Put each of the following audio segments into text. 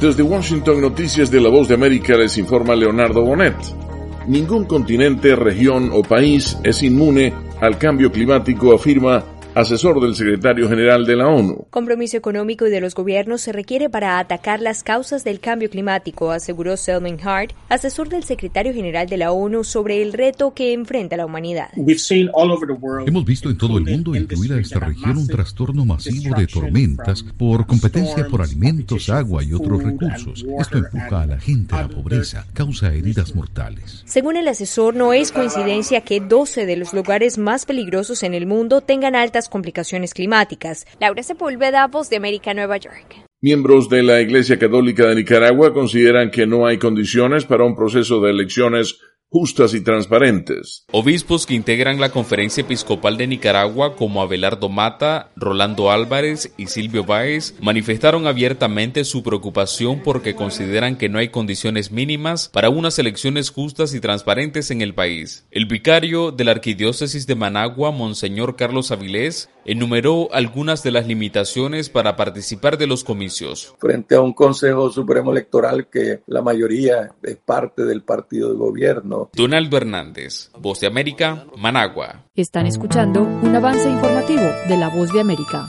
Desde Washington, Noticias de La Voz de América, les informa Leonardo Bonet. Ningún continente, región o país es inmune al cambio climático, afirma asesor del secretario general de la ONU. Compromiso económico y de los gobiernos se requiere para atacar las causas del cambio climático, aseguró Selman Hart, asesor del secretario general de la ONU, sobre el reto que enfrenta la humanidad. Hemos visto en todo el mundo, incluida esta región, un trastorno masivo de tormentas por competencia por alimentos, agua y otros recursos. Esto empuja a la gente a la pobreza, causa heridas mortales. Según el asesor, no es coincidencia que 12 de los lugares más peligrosos en el mundo tengan altas complicaciones climáticas. Laura Sepúlveda, Voz de América, Nueva York. Miembros de la Iglesia Católica de Nicaragua consideran que no hay condiciones para un proceso de elecciones justas y transparentes. Obispos que integran la Conferencia Episcopal de Nicaragua, como Abelardo Mata, Rolando Álvarez y Silvio Báez, manifestaron abiertamente su preocupación porque consideran que no hay condiciones mínimas para unas elecciones justas y transparentes en el país. El vicario de la Arquidiócesis de Managua, Monseñor Carlos Avilés, enumeró algunas de las limitaciones para participar de los comicios. Frente a un Consejo Supremo Electoral que la mayoría es parte del partido de gobierno. Donaldo Hernández, Voz de América, Managua. Están escuchando un avance informativo de La Voz de América.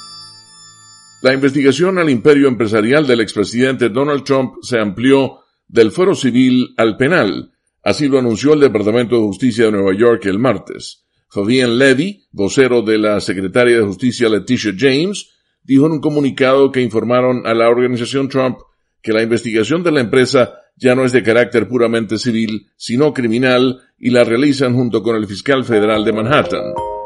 La investigación al imperio empresarial del expresidente Donald Trump se amplió del fuero civil al penal. Así lo anunció el Departamento de Justicia de Nueva York el martes. Fabian Levy, vocero de la secretaria de Justicia Letitia James, dijo en un comunicado que informaron a la organización Trump que la investigación de la empresa ya no es de carácter puramente civil, sino criminal, y la realizan junto con el fiscal federal de Manhattan.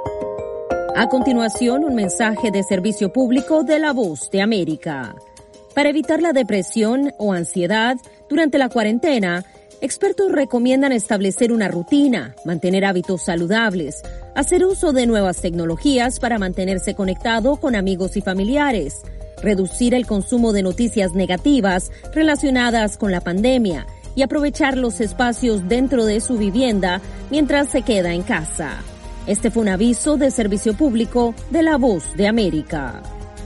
A continuación, un mensaje de servicio público de La Voz de América. Para evitar la depresión o ansiedad durante la cuarentena, expertos recomiendan establecer una rutina, mantener hábitos saludables, hacer uso de nuevas tecnologías para mantenerse conectado con amigos y familiares, reducir el consumo de noticias negativas relacionadas con la pandemia y aprovechar los espacios dentro de su vivienda mientras se queda en casa. Este fue un aviso de servicio público de La Voz de América.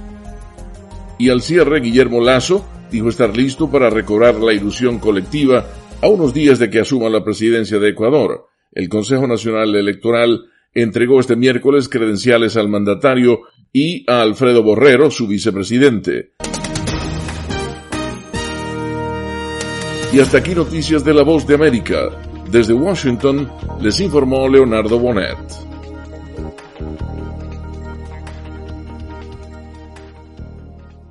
Y al cierre, Guillermo Lasso dijo estar listo para recobrar la ilusión colectiva a unos días de que asuma la presidencia de Ecuador. El Consejo Nacional Electoral entregó este miércoles credenciales al mandatario y a Alfredo Borrero, su vicepresidente. Y hasta aquí noticias de La Voz de América. Desde Washington les informó Leonardo Bonet.